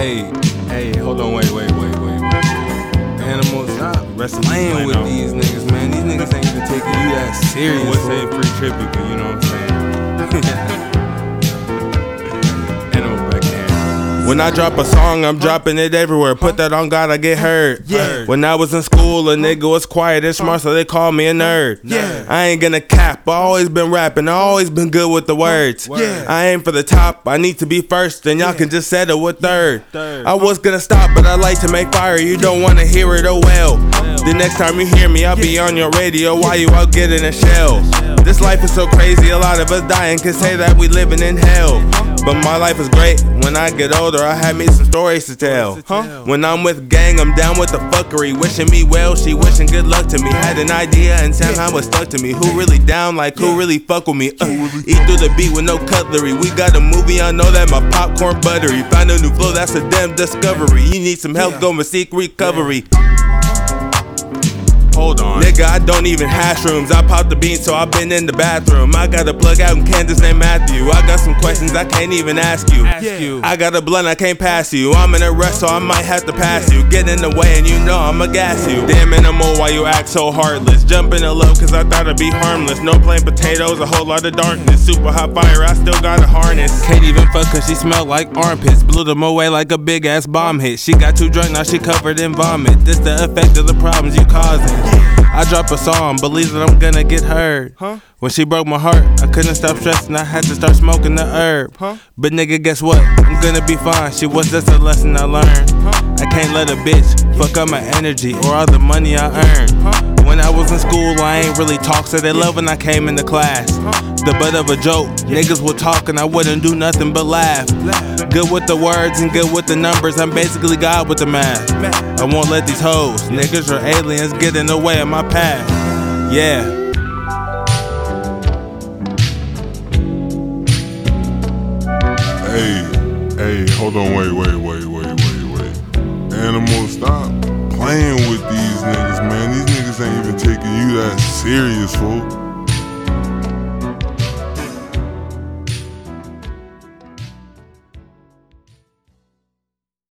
Hey, hold on, wait. Animals, stop playing with these niggas, man. These niggas ain't even taking you that serious. What's say free trippy, but you know what I'm saying? When I drop a song, I'm dropping it everywhere. Put that on God, I get heard. Yeah. When I was in school, a nigga was quiet and smart, so they called me a nerd. Yeah. I ain't gonna cap, I always been rapping, I always been good with the words. Yeah. I aim for the top, I need to be first, and y'all can just settle with third. Third. I was gonna stop, but I like to make fire, you don't wanna hear it, oh well. The next time you hear me, I'll be on your radio while you out getting a shell. This life is so crazy, a lot of us dying can say that we living in hell. But my life is great, when I get older I have me some stories to tell. When I'm with gang, I'm down with the fuckery. Wishing me well, she wishing good luck to me. Had an idea and somehow it stuck to me. Who really down, like who really fuck with me? Eat through the beat with no cutlery. We got a movie, I know that my popcorn buttery. Find a new flow, that's a damn discovery. You need some help, go and seek recovery. Hold on. Nigga, I don't even hash rooms. I popped the bean, so I been in the bathroom. I got a plug out in Kansas named Matthew. I got some questions I can't even ask you. I got a blunt I can't pass you. I'm in a rush, so I might have to pass you. Get in the way and you know I'ma gas you. Damn animal, why you act so heartless? Jump in the low cause I thought it'd be harmless. No plain potatoes, a whole lot of darkness. Super hot fire, I still got a harness. Can't even fuck cause she smelled like armpits. Blew them away like a big ass bomb hit. She got too drunk, now she covered in vomit. This the effect of the problems you causing. I drop a song, believe that I'm gonna get heard. When she broke my heart, I couldn't stop stressing, I had to start smoking the herb. But nigga, guess what? I'm gonna be fine, she was just a lesson I learned. I can't let a bitch fuck up my energy or all the money I earned. When I was in school, I ain't really talk, so they love when I came into class. The butt of a joke, niggas would talk and I wouldn't do nothing but laugh. Good with the words and good with the numbers, I'm basically God with the math. I won't let these hoes, niggas or aliens, get in the way of my path. Yeah. Hey, hold on, wait. Animals, stop playing with these niggas, man. These niggas ain't even taking you that serious, fool.